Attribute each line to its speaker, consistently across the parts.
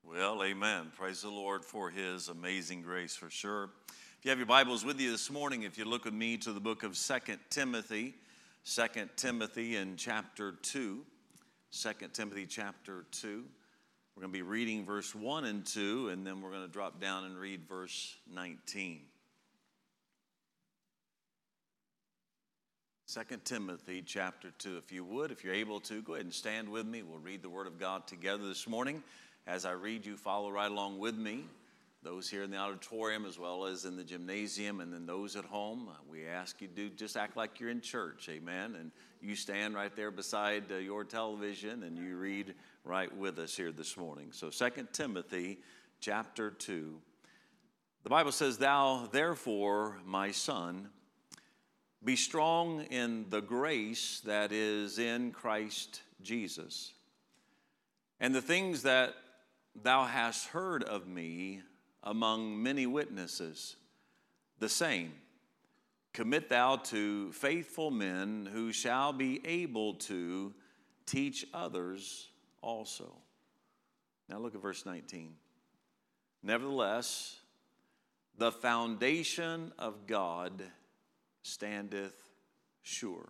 Speaker 1: Well, amen. Praise the Lord for his amazing grace for sure. If you have your Bibles with you this morning, if you look with me to the book of 2 Timothy, 2 Timothy in chapter 2, 2 Timothy chapter 2. We're going to be reading verse 1 and 2, and then we're going to drop down and read verse 19. 2 Timothy chapter 2. If you would, if you're able to, go ahead and stand with me. We'll read the Word of God together this morning. As I read, you follow right along with me. Those here in the auditorium as well as in the gymnasium, and then those at home, we ask you to just act like you're in church, amen? And you stand right there beside your television and you read right with us here this morning. So 2 Timothy chapter 2. The Bible says, "Thou therefore, my son, be strong in the grace that is in Christ Jesus. And the things that thou hast heard of me among many witnesses, the same commit thou to faithful men who shall be able to teach others also." Now look at verse 19. "Nevertheless, the foundation of God standeth sure,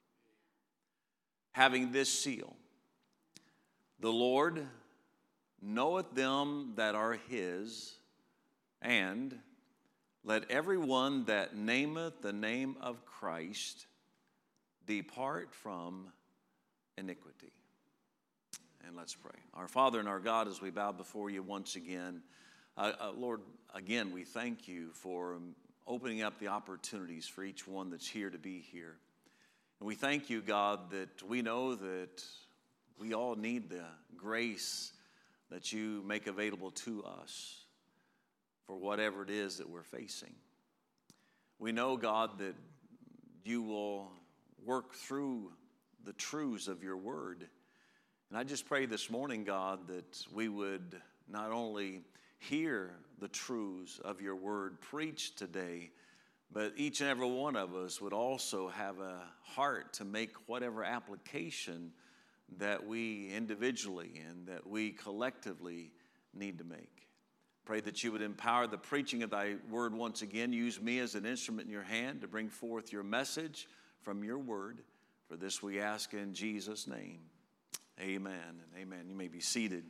Speaker 1: having this seal, the Lord knoweth them that are his, and let every one that nameth the name of Christ depart from iniquity." And let's pray. Our Father and our God, as we bow before you once again, Lord, again, we thank you for opening up the opportunities for each one that's here to be here. And we thank you, God, that we know that we all need the grace that you make available to us for whatever it is that we're facing. We know, God, that you will work through the truths of your word. And I just pray this morning, God, that we would not only hear the truths of your word preached today, but each and every one of us would also have a heart to make whatever application that we individually and that we collectively need to make. Pray that you would empower the preaching of thy word once again. Use me as an instrument in your hand to bring forth your message from your word. For this we ask in Jesus' name. Amen and amen. You may be seated.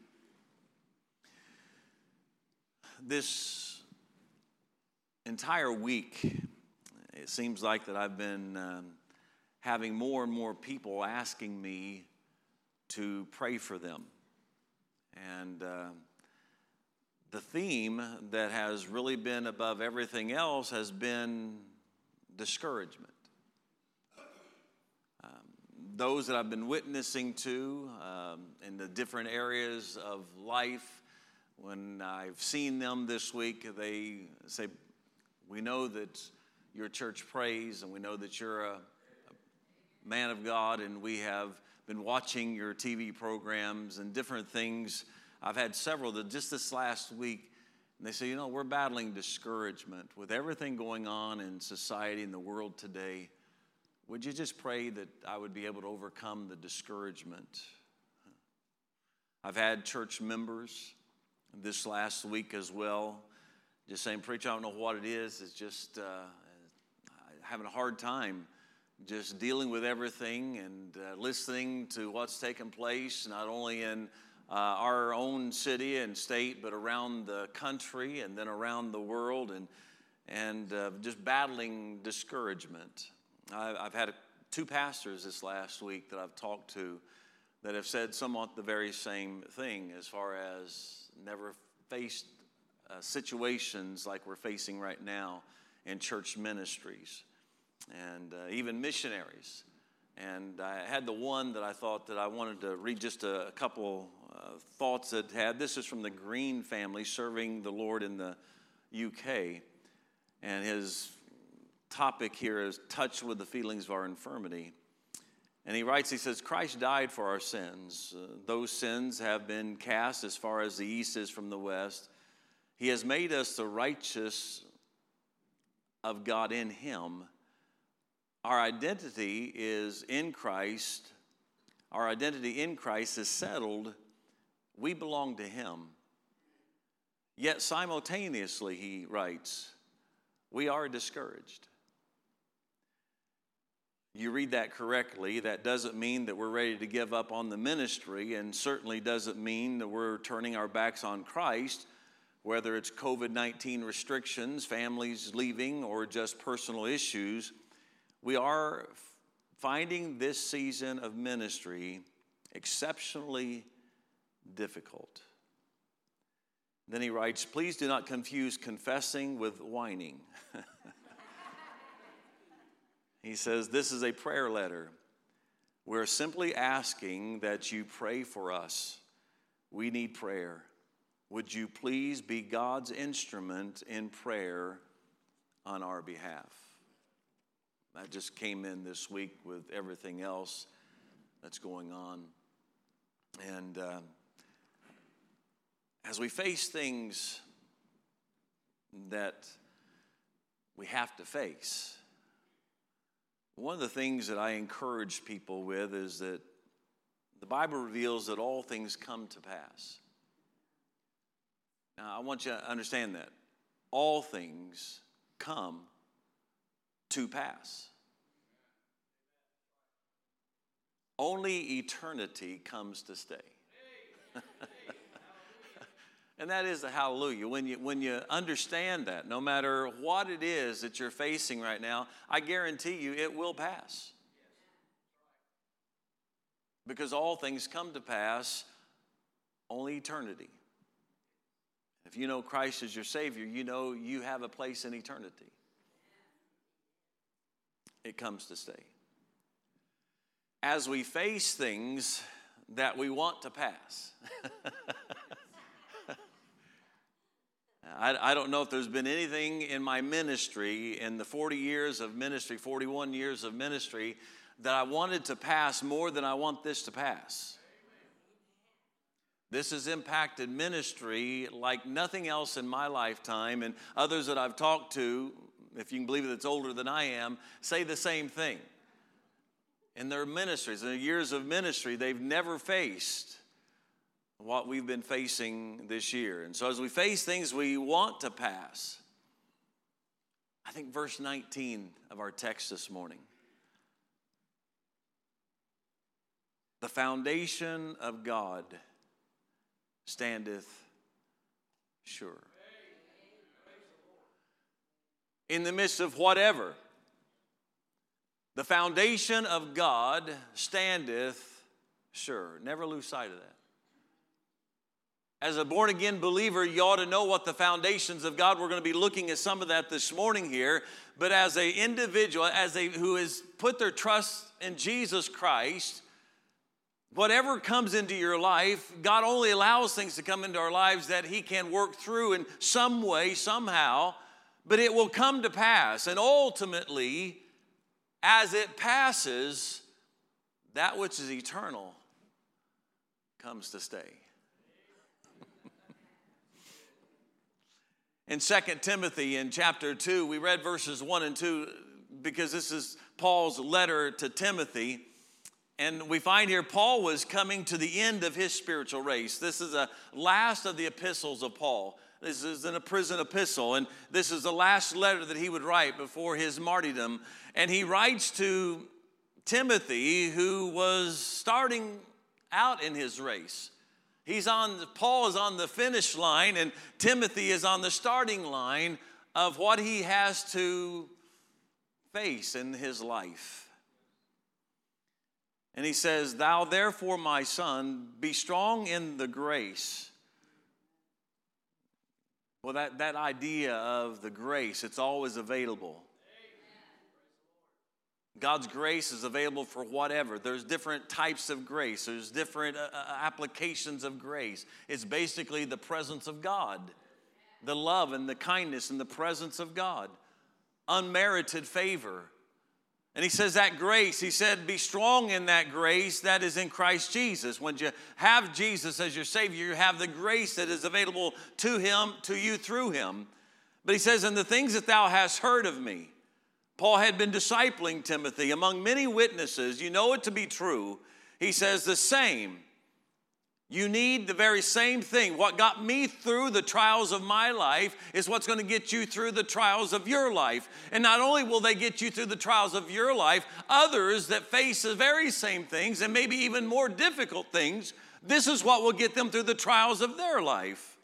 Speaker 1: This entire week, it seems like that I've been having more and more people asking me to pray for them. And the theme that has really been above everything else has been discouragement. Those that I've been witnessing to in the different areas of life, when I've seen them this week, they say, "We know that your church prays, and we know that you're a man of God, and we have been watching your TV programs and different things." I've had several that just this last week, and they say, we're battling discouragement with everything going on in society and the world today. Would you just pray that I would be able to overcome the discouragement? I've had church members this last week as well, just saying, "Preacher, I don't know what it is. It's just having a hard time just dealing with everything and listening to what's taking place, not only in our own city and state, but around the country and then around the world, and just battling discouragement." I've had two pastors this last week that I've talked to that have said somewhat the very same thing, as far as never faced situations like we're facing right now in church ministries and even missionaries. And I had the one that I thought that I wanted to read just a couple thoughts that had. This is from the Green family serving the Lord in the UK. And his topic here is "Touched with the Feelings of Our Infirmity." And he writes, he says, "Christ died for our sins. Those sins have been cast as far as the east is from the west. He has made us the righteous of God in him. Our identity is in Christ. Our identity in Christ is settled. We belong to him. Yet simultaneously, he writes, we are discouraged. You read that correctly. That doesn't mean that we're ready to give up on the ministry, and certainly doesn't mean that we're turning our backs on Christ, whether it's COVID-19 restrictions, families leaving, or just personal issues. We are finding this season of ministry exceptionally difficult. Then he writes, please do not confuse confessing with whining. He says, this is a prayer letter. We're simply asking that you pray for us. We need prayer. Would you please be God's instrument in prayer on our behalf? That just came in this week with everything else that's going on. And as we face things that we have to face, one of the things that I encourage people with is that the Bible reveals that all things come to pass. Now, I want you to understand that. All things come to pass. Only eternity comes to stay. And that is a hallelujah. When you understand that, no matter what it is that you're facing right now, I guarantee you it will pass. Because all things come to pass, only eternity. If you know Christ as your Savior, you know you have a place in eternity. It comes to stay. As we face things that we want to pass, I don't know if there's been anything in my ministry, in the 40 years of ministry, 41 years of ministry, that I wanted to pass more than I want this to pass. This has impacted ministry like nothing else in my lifetime, and others that I've talked to, if you can believe it, that's older than I am, say the same thing. In their ministries, in their years of ministry, they've never faced what we've been facing this year. And so as we face things we want to pass, I think verse 19 of our text this morning, the foundation of God standeth sure. In the midst of whatever, the foundation of God standeth sure. Never lose sight of that. As a born-again believer, you ought to know what the foundations of God. We're going to be looking at some of that this morning here. But as an individual, who has put their trust in Jesus Christ, whatever comes into your life, God only allows things to come into our lives that He can work through in some way, somehow. But it will come to pass. And ultimately, as it passes, that which is eternal comes to stay. In 2 Timothy in chapter 2, we read verses 1 and 2 because this is Paul's letter to Timothy. And we find here Paul was coming to the end of his spiritual race. This is the last of the epistles of Paul. This is a prison epistle, and this is the last letter that he would write before his martyrdom. And he writes to Timothy, who was starting out in his race. Paul is on the finish line, and Timothy is on the starting line of what he has to face in his life. And he says, "Thou therefore, my son, be strong in the grace." Well, that idea of the grace, it's always available. God's grace is available for whatever. There's different types of grace. There's different applications of grace. It's basically the presence of God, the love and the kindness and the presence of God, unmerited favor. And he says that grace, he said, be strong in that grace that is in Christ Jesus. When you have Jesus as your Savior, you have the grace that is available to him, to you through him. But he says, and the things that thou hast heard of me. Paul had been discipling Timothy among many witnesses. You know it to be true. He says the same You need the very same thing. What got me through the trials of my life is what's going to get you through the trials of your life. And not only will they get you through the trials of your life, others that face the very same things and maybe even more difficult things, this is what will get them through the trials of their life.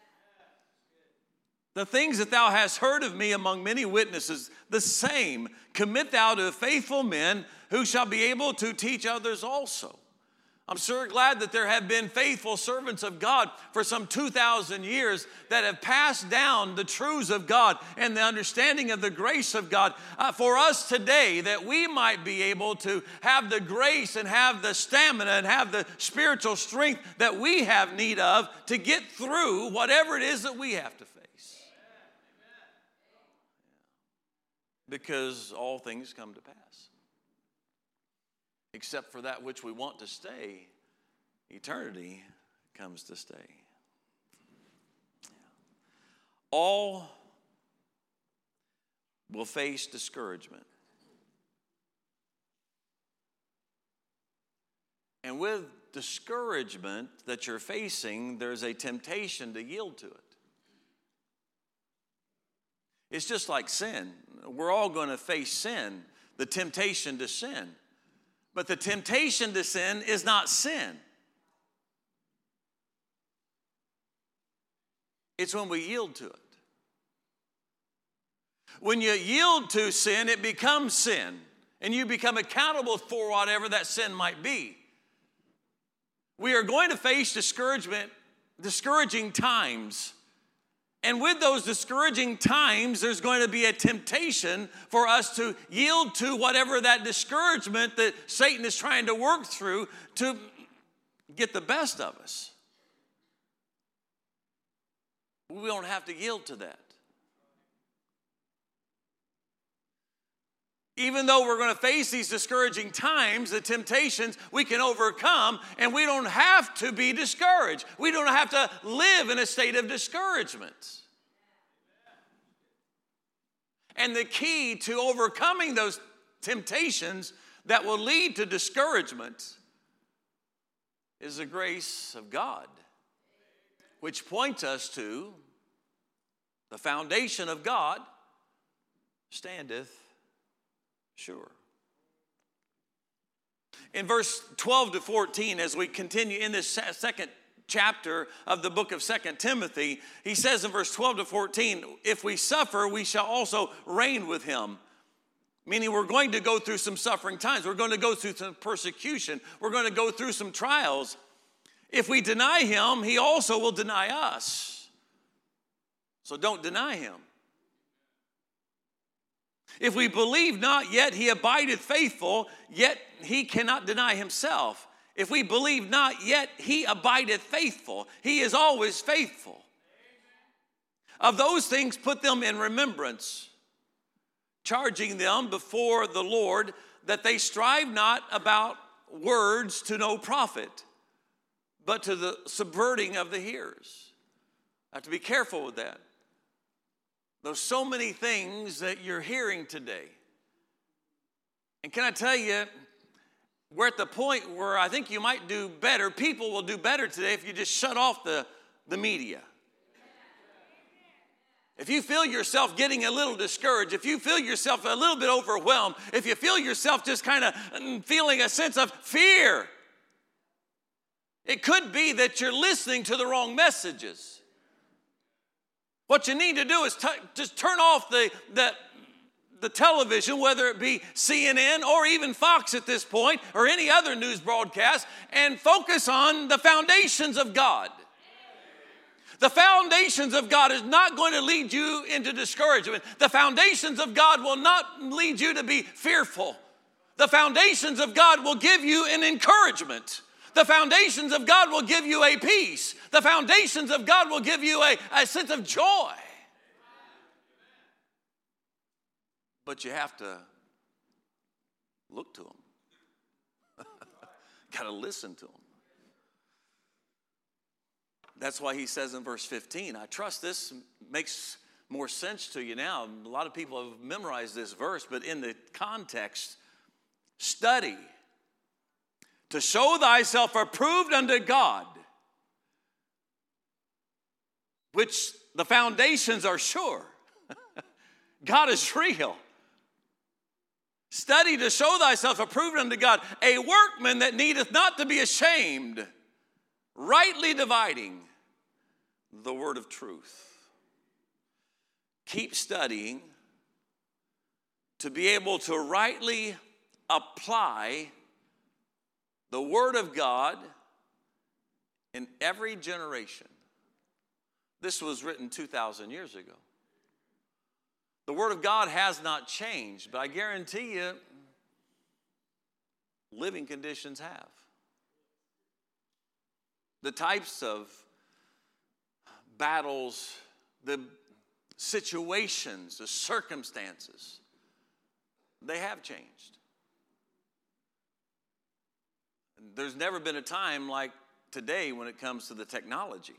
Speaker 1: The things that thou hast heard of me among many witnesses, the same commit thou to faithful men who shall be able to teach others also. I'm sure glad that there have been faithful servants of God for some 2,000 years that have passed down the truths of God and the understanding of the grace of God for us today, that we might be able to have the grace and have the stamina and have the spiritual strength that we have need of to get through whatever it is that we have to face. Because all things come to pass. Except for that which we want to stay, eternity comes to stay. All will face discouragement. And with discouragement that you're facing, there's a temptation to yield to it. It's just like sin. We're all going to face sin, the temptation to sin. But the temptation to sin is not sin. It's when we yield to it. When you yield to sin, it becomes sin. And you become accountable for whatever that sin might be. We are going to face discouraging times. And with those discouraging times, there's going to be a temptation for us to yield to whatever that discouragement that Satan is trying to work through to get the best of us. We don't have to yield to that. Even though we're going to face these discouraging times, the temptations we can overcome, and we don't have to be discouraged. We don't have to live in a state of discouragement. And the key to overcoming those temptations that will lead to discouragement is the grace of God, which points us to the foundation of God standeth sure. In verse 12 to 14, as we continue in this second chapter of the book of 2 Timothy, he says in verse 12 to 14, if we suffer, we shall also reign with him. Meaning we're going to go through some suffering times. We're going to go through some persecution. We're going to go through some trials. If we deny him, he also will deny us. So don't deny him. If we believe not, yet he abideth faithful, yet he cannot deny himself. If we believe not, yet he abideth faithful. He is always faithful. Of those things put them in remembrance, charging them before the Lord that they strive not about words to no profit, but to the subverting of the hearers. I have to be careful with that. There's so many things that you're hearing today. And can I tell you, we're at the point where I think you might do better. People will do better today if you just shut off the media. If you feel yourself getting a little discouraged, if you feel yourself a little bit overwhelmed, if you feel yourself just kind of feeling a sense of fear, it could be that you're listening to the wrong messages. What you need to do is just turn off the television, whether it be CNN or even Fox at this point, or any other news broadcast, and focus on the foundations of God. The foundations of God is not going to lead you into discouragement. The foundations of God will not lead you to be fearful. The foundations of God will give you an encouragement. The foundations of God will give you a peace. The foundations of God will give you a sense of joy. But you have to look to them. Got to listen to them. That's why he says in verse 15, I trust this makes more sense to you now. A lot of people have memorized this verse, but in the context, study to show thyself approved unto God, which the foundations are sure. God is real. Study to show thyself approved unto God, a workman that needeth not to be ashamed, rightly dividing the word of truth. Keep studying to be able to rightly apply the word of God in every generation. This was written 2,000 years ago. The word of God has not changed, but I guarantee you, living conditions have. The types of battles, the situations, the circumstances, they have changed. There's never been a time like today when it comes to the technology.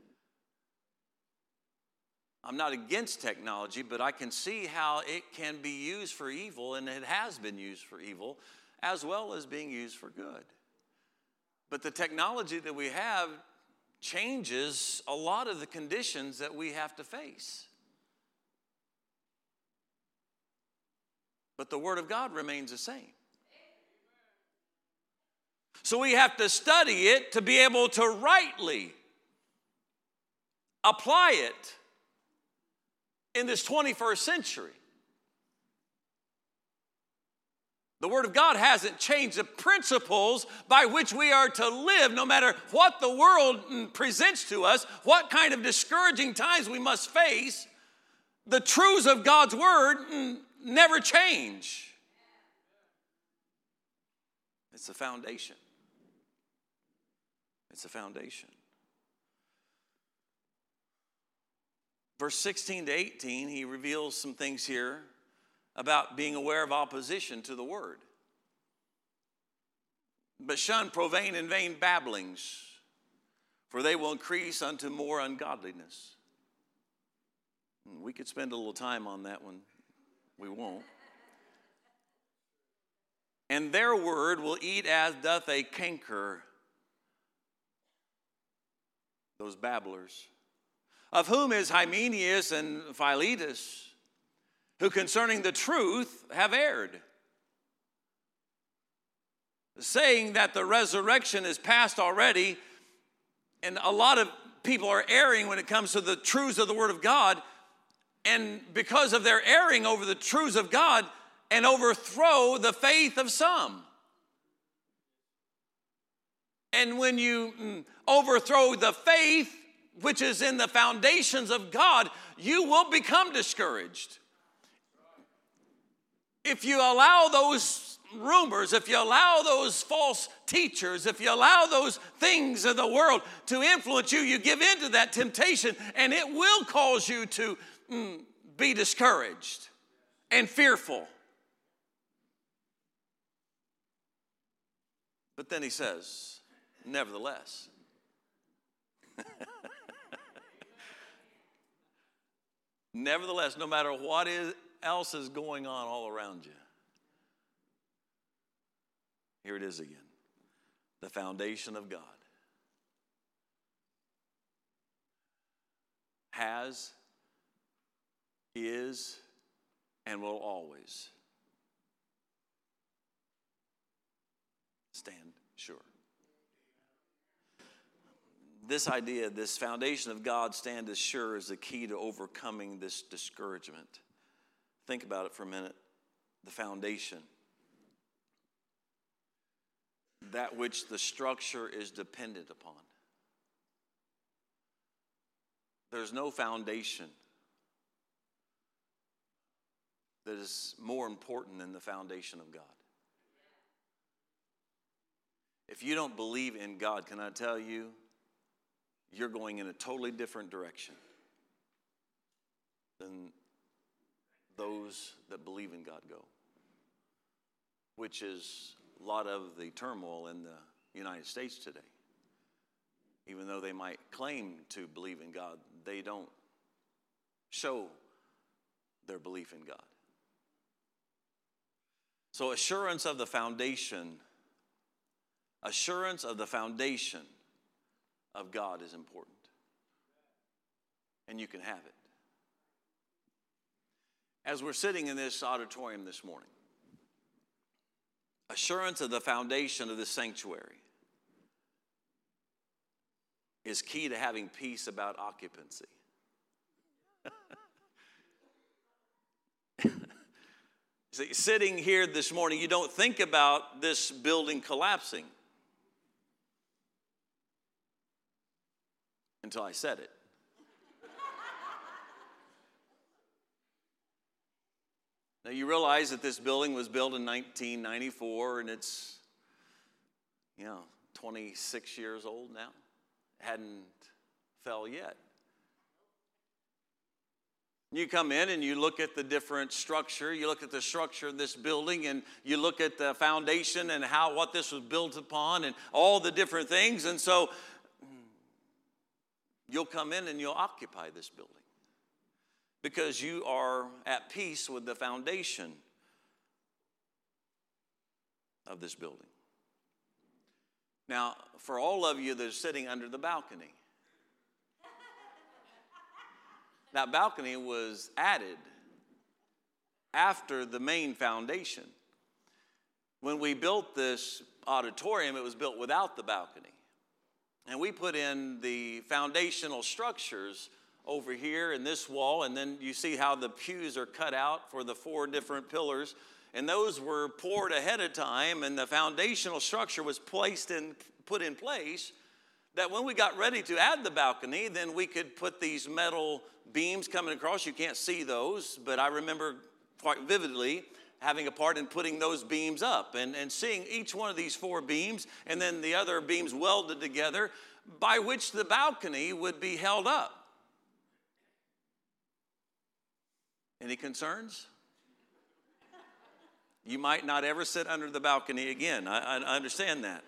Speaker 1: I'm not against technology, but I can see how it can be used for evil, and it has been used for evil, as well as being used for good. But the technology that we have changes a lot of the conditions that we have to face. But the Word of God remains the same. So we have to study it to be able to rightly apply it in this 21st century. The Word of God hasn't changed. The principles by which we are to live, no matter what the world presents to us, what kind of discouraging times we must face, the truths of God's Word never change. It's the foundation. It's a foundation. Verse 16 to 18, he reveals some things here about being aware of opposition to the word. But shun profane and vain babblings, for they will increase unto more ungodliness. We could spend a little time on that one. We won't. And their word will eat as doth a canker, those babblers, of whom is Hymenaeus and Philetus, who concerning the truth have erred, saying that the resurrection is past already. And a lot of people are erring when it comes to the truths of the Word of God. And because of their erring over the truths of God, and overthrow the faith of some. And when you overthrow the faith which is in the foundations of God, you will become discouraged. If you allow those rumors, if you allow those false teachers, if you allow those things of the world to influence you, you give in to that temptation, and it will cause you to be discouraged and fearful. But then he says, nevertheless. Nevertheless, no matter what else is going on all around you, here it is again. The foundation of God has, is, and will always stand sure. This idea, this foundation of God stand as sure, is the key to overcoming this discouragement. Think about it for a minute. The foundation. That which the structure is dependent upon. There's no foundation that is more important than the foundation of God. If you don't believe in God, can I tell you, you're going in a totally different direction than those that believe in God go, which is a lot of the turmoil in the United States today. Even though they might claim to believe in God, they don't show their belief in God. So assurance of the foundation of God is important. and you can have it. As we're sitting in this auditorium this morning, assurance of the foundation of this sanctuary is key to having peace about occupancy. See, sitting here this morning, you don't think about this building collapsing until I said it. Now, you realize that this building was built in 1994, and it's, 26 years old now. It hadn't fell yet. You come in and you look at the different structure. You look at the structure of this building, and you look at the foundation and what this was built upon and all the different things. And so you'll come in and you'll occupy this building because you are at peace with the foundation of this building. Now, for all of you that are sitting under the balcony, that balcony was added after the main foundation. When we built this auditorium, it was built without the balcony. And we put in the foundational structures over here in this wall, and then you see how the pews are cut out for the 4 different pillars. And those were poured ahead of time, and the foundational structure was put in place that when we got ready to add the balcony, then we could put these metal beams coming across. You can't see those, but I remember quite vividly having a part in putting those beams up and seeing each one of these 4 beams and then the other beams welded together by which the balcony would be held up. Any concerns? You might not ever sit under the balcony again. I understand that.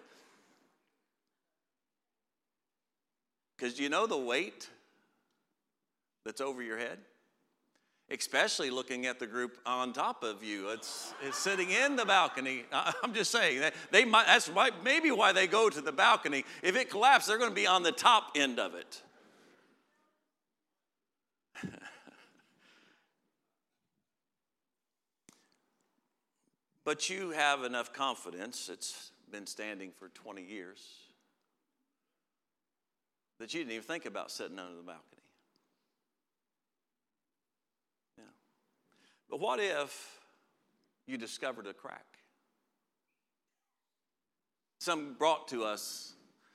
Speaker 1: Because you know the weight that's over your head? Especially looking at the group on top of you. It's sitting in the balcony. I'm just saying, that's maybe why they go to the balcony. If it collapses, they're going to be on the top end of it. But you have enough confidence, it's been standing for 20 years, that you didn't even think about sitting under the balcony. Yeah. But what if you discovered a crack? Some brought to us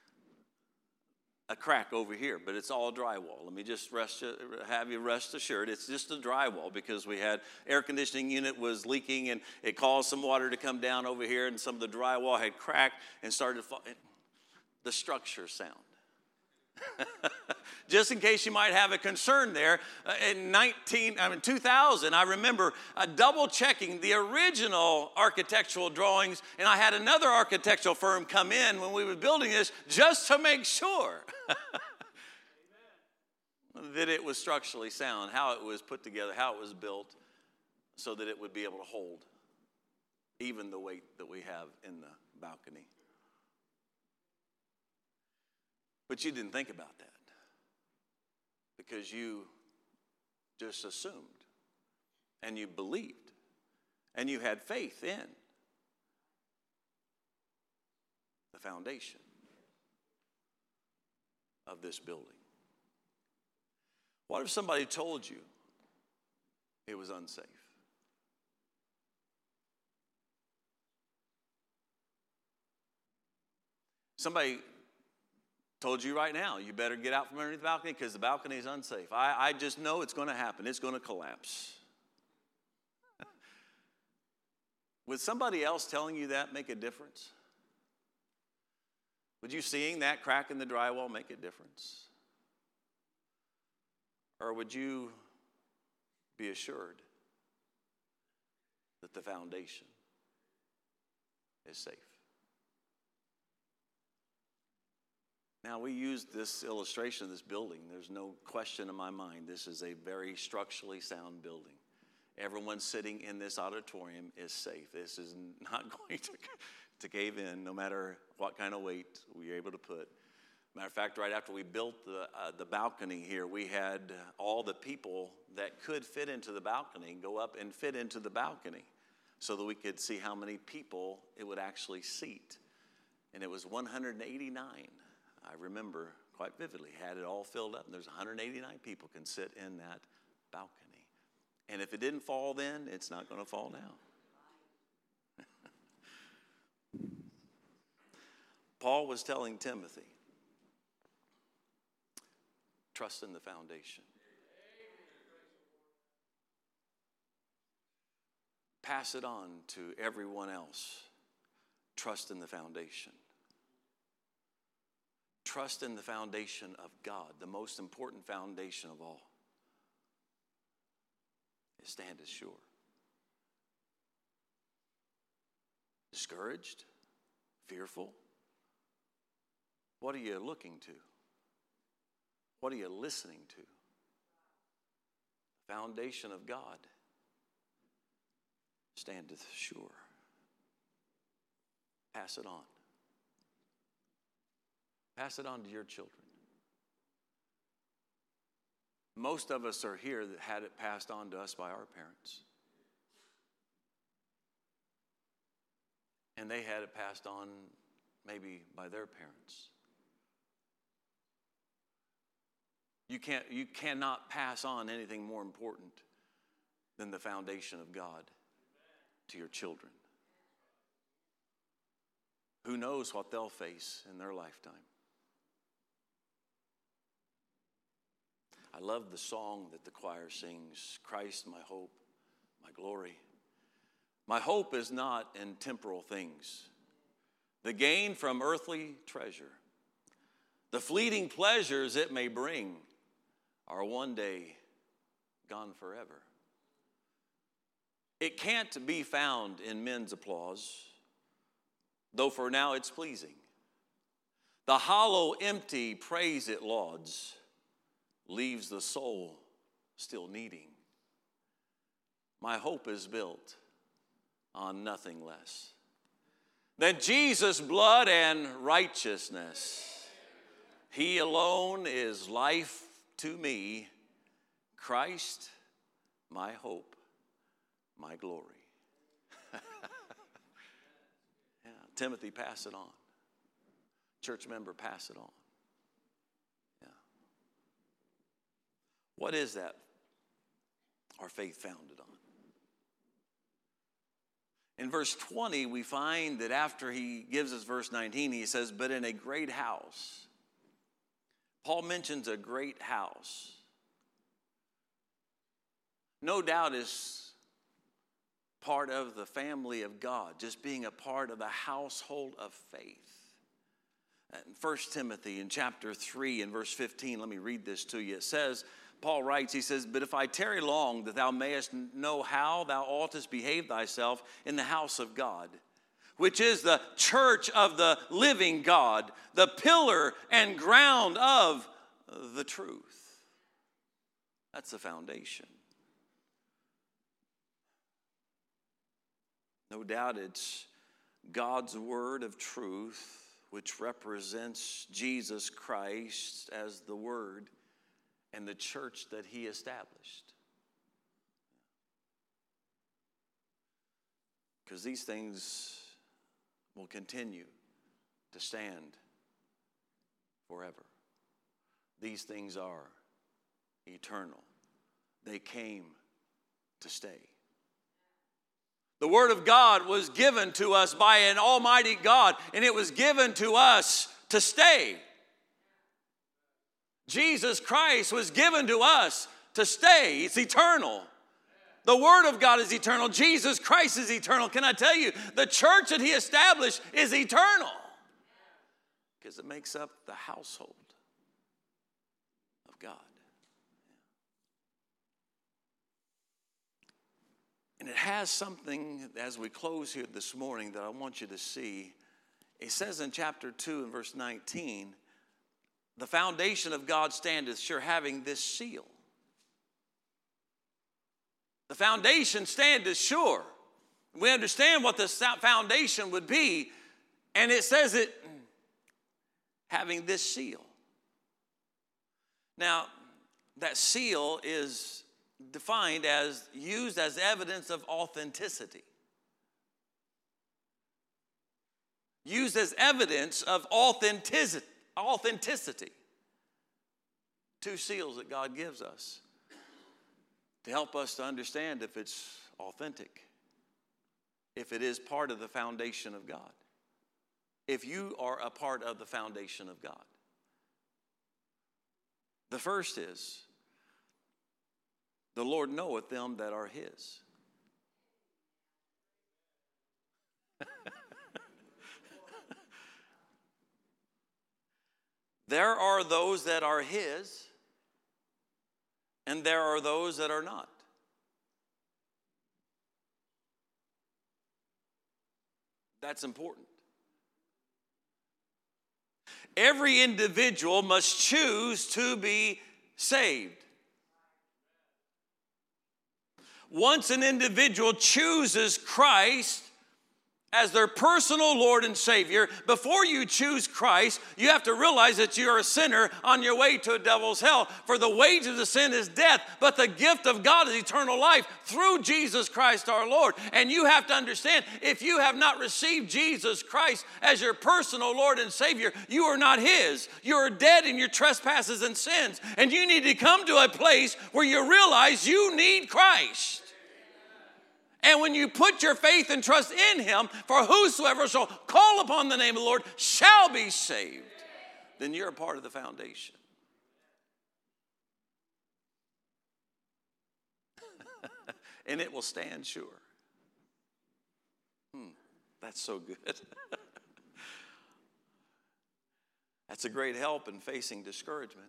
Speaker 1: a crack over here, but it's all drywall. Let me just have you rest assured. It's just a drywall because we had air conditioning unit was leaking and it caused some water to come down over here and some of the drywall had cracked and started to fall. The structure sound. Just in case you might have a concern there, in 2000, I remember double checking the original architectural drawings, and I had another architectural firm come in when we were building this just to make sure that it was structurally sound, how it was put together, how it was built, so that it would be able to hold even the weight that we have in the balcony. But you didn't think about that because you just assumed and you believed and you had faith in the foundation of this building. What if somebody told you it was unsafe? Somebody told you right now, you better get out from underneath the balcony because the balcony is unsafe. I just know it's going to happen. It's going to collapse. Would somebody else telling you that make a difference? Would you seeing that crack in the drywall make a difference? Or would you be assured that the foundation is safe? Now, we used this illustration of this building. There's no question in my mind this is a very structurally sound building. Everyone sitting in this auditorium is safe. This is not going to cave in no matter what kind of weight we're able to put. Matter of fact, right after we built the balcony here, we had all the people that could fit into the balcony go up and fit into the balcony so that we could see how many people it would actually seat. And it was 189. I remember quite vividly, had it all filled up, and there's 189 people can sit in that balcony. And if it didn't fall then, it's not going to fall now. Paul was telling Timothy, trust in the foundation. Pass it on to everyone else. Trust in the foundation. Trust in the foundation of God, the most important foundation of all. Stand as sure. Discouraged? Fearful? What are you looking to? What are you listening to? The foundation of God standeth sure. Pass it on. Pass it on to your children. Most of us are here that had it passed on to us by our parents. And they had it passed on maybe by their parents. You cannot pass on anything more important than the foundation of God to your children. Who knows what they'll face in their lifetime? I love the song that the choir sings, Christ, my hope, my glory. My hope is not in temporal things, the gain from earthly treasure. The fleeting pleasures it may bring are one day gone forever. It can't be found in men's applause, though for now it's pleasing. The hollow, empty praise it lauds leaves the soul still needing. My hope is built on nothing less than Jesus' blood and righteousness. He alone is life to me, Christ, my hope, my glory. Yeah, Timothy, pass it on. Church member, pass it on. Yeah. What is that our faith founded on? In verse 20, we find that after he gives us verse 19, he says, but in a great house. Paul mentions a great house. No doubt is part of the family of God, just being a part of the household of faith. In 1 Timothy in chapter 3 and verse 15, let me read this to you. It says, Paul writes, he says, but if I tarry long, that thou mayest know how thou oughtest behave thyself in the house of God, which is the church of the living God, the pillar and ground of the truth. That's the foundation. No doubt it's God's word of truth, which represents Jesus Christ as the word and the church that he established. Because these things will continue to stand forever. These things are eternal. They came to stay. The Word of God was given to us by an almighty God, and it was given to us to stay. Jesus Christ was given to us to stay. It's eternal. The Word of God is eternal. Jesus Christ is eternal. Can I tell you, the church that he established is eternal because it makes up the household of God. And it has something, as we close here this morning, that I want you to see. It says in chapter 2 and verse 19, the foundation of God standeth sure, having this seal. The foundation standeth sure. We understand what the foundation would be, and it says it having this seal. Now, that seal is defined as used as evidence of authenticity. Used as evidence of authenticity. Two seals that God gives us to help us to understand if it's authentic, if it is part of the foundation of God, if you are a part of the foundation of God. The first is, the Lord knoweth them that are his. There are those that are his, and there are those that are not. That's important. Every individual must choose to be saved. Once an individual chooses Christ as their personal Lord and Savior, before you choose Christ, you have to realize that you're a sinner on your way to a devil's hell. For the wages of sin is death, but the gift of God is eternal life through Jesus Christ our Lord. And you have to understand, if you have not received Jesus Christ as your personal Lord and Savior, you are not his. You are dead in your trespasses and sins. And you need to come to a place where you realize you need Christ. And when you put your faith and trust in him, for whosoever shall call upon the name of the Lord shall be saved, then you're a part of the foundation. And it will stand sure. That's so good. That's a great help in facing discouragement.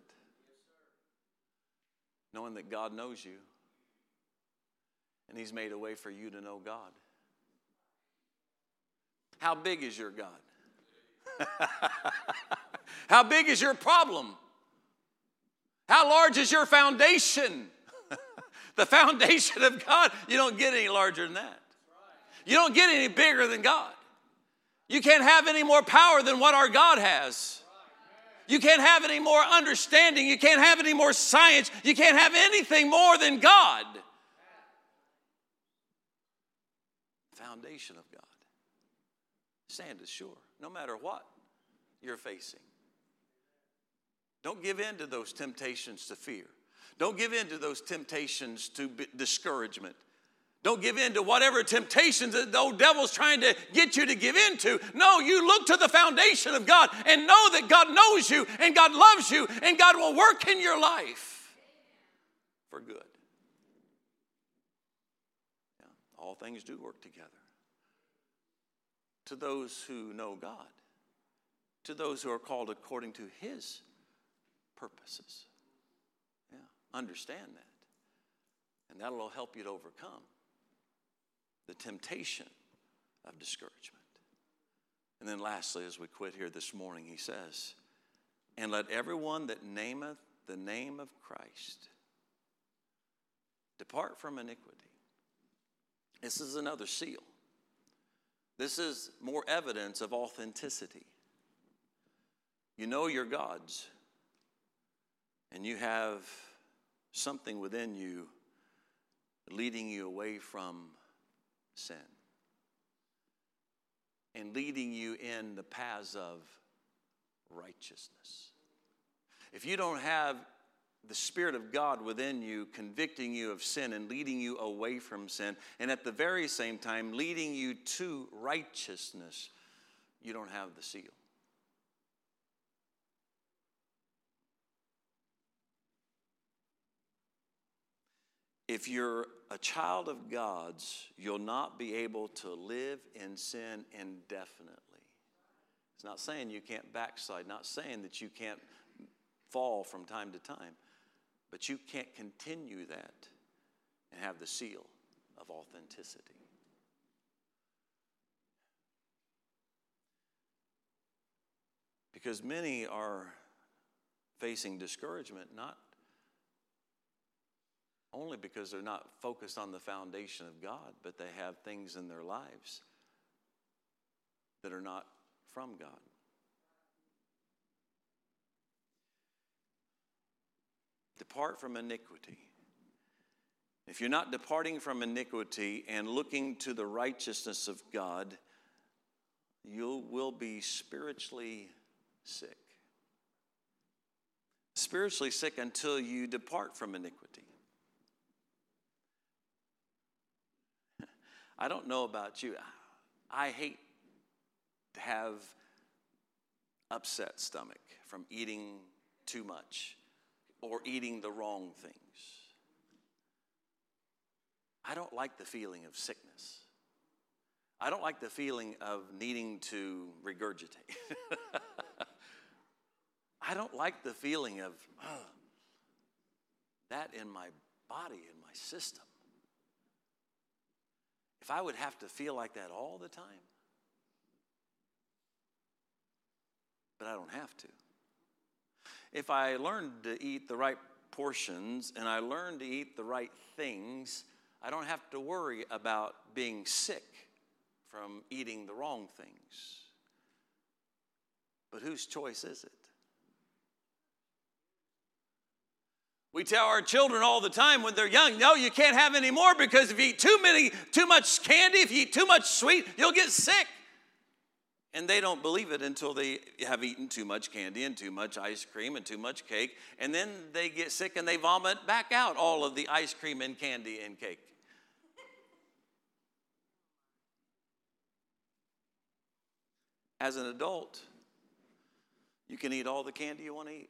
Speaker 1: Knowing that God knows you. And he's made a way for you to know God. How big is your God? How big is your problem? How large is your foundation? The foundation of God, you don't get any larger than that. You don't get any bigger than God. You can't have any more power than what our God has. You can't have any more understanding. You can't have any more science. You can't have anything more than God. Foundation of God. Stand assured, no matter what you're facing. Don't give in to those temptations to fear. Don't give in to those temptations to discouragement. Don't give in to whatever temptations that the old devil's trying to get you to give into. No, you look to the foundation of God and know that God knows you and God loves you and God will work in your life for good. All things do work together. To those who know God. To those who are called according to his purposes. Yeah, understand that. And that'll help you to overcome the temptation of discouragement. And then lastly, as we quit here this morning, he says, and let everyone that nameth the name of Christ depart from iniquity. This is another seal. This is more evidence of authenticity. You know you're God's, and you have something within you leading you away from sin and leading you in the paths of righteousness. If you don't have the Spirit of God within you convicting you of sin and leading you away from sin, and at the very same time leading you to righteousness, you don't have the seal. If you're a child of God's, you'll not be able to live in sin indefinitely. It's not saying you can't backslide, not saying that you can't fall from time to time. But you can't continue that and have the seal of authenticity. Because many are facing discouragement, not only because they're not focused on the foundation of God, but they have things in their lives that are not from God. Depart from iniquity. If you're not departing from iniquity and looking to the righteousness of God, you will be spiritually sick. Spiritually sick until you depart from iniquity. I don't know about you. I hate to have upset stomach from eating too much or eating the wrong things. I don't like the feeling of sickness. I don't like the feeling of needing to regurgitate. I don't like the feeling of that in my body, in my system. If I would have to feel like that all the time, but I don't have to. If I learn to eat the right portions and I learn to eat the right things, I don't have to worry about being sick from eating the wrong things. But whose choice is it? We tell our children all the time when they're young, no, you can't have any more because if you eat too much candy, if you eat too much sweet, you'll get sick. And they don't believe it until they have eaten too much candy and too much ice cream and too much cake. And then they get sick and they vomit back out all of the ice cream and candy and cake. As an adult, you can eat all the candy you want to eat.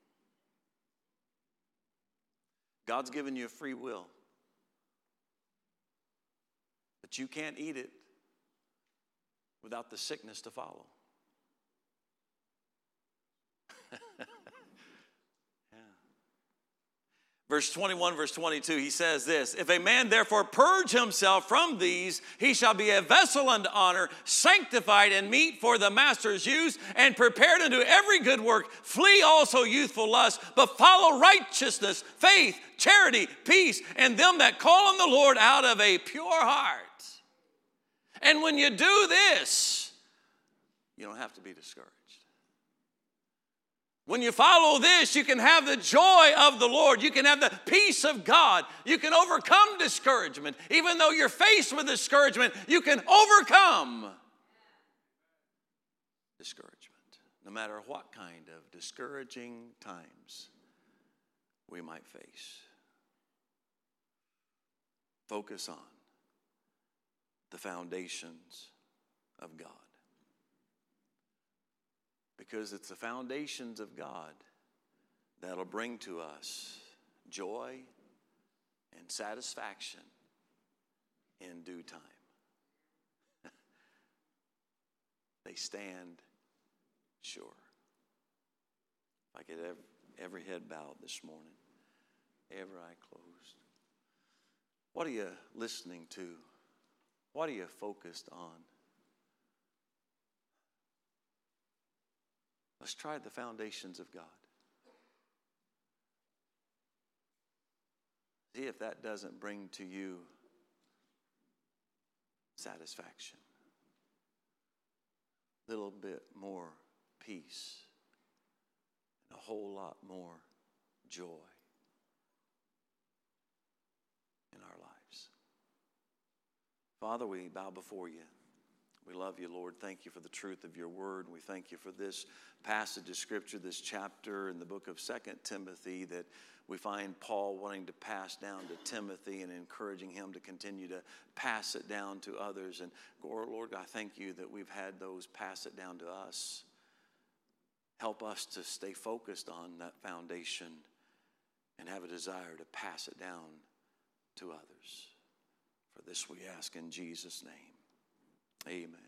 Speaker 1: God's given you a free will. But you can't eat it without the sickness to follow. Yeah. Verse 21, verse 22, he says this, if a man therefore purge himself from these, he shall be a vessel unto honor, sanctified and meet for the master's use, and prepared unto every good work. Flee also youthful lust, but follow righteousness, faith, charity, peace, and them that call on the Lord out of a pure heart. And when you do this, you don't have to be discouraged. When you follow this, you can have the joy of the Lord. You can have the peace of God. You can overcome discouragement. Even though you're faced with discouragement, you can overcome discouragement. No matter what kind of discouraging times we might face. Focus on the foundations of God. Because it's the foundations of God that'll bring to us joy and satisfaction in due time. They stand sure. If I could have every head bowed this morning, every eye closed. What are you listening to? What are you focused on? Let's try the foundations of God. See if that doesn't bring to you satisfaction. A little bit more peace. And a whole lot more joy in our lives. Father, we bow before you. We love you, Lord. Thank you for the truth of your word. We thank you for this passage of Scripture, this chapter in the book of 2 Timothy that we find Paul wanting to pass down to Timothy and encouraging him to continue to pass it down to others. And Lord, I thank you that we've had those pass it down to us. Help us to stay focused on that foundation and have a desire to pass it down to others. For this we ask in Jesus' name. Amen.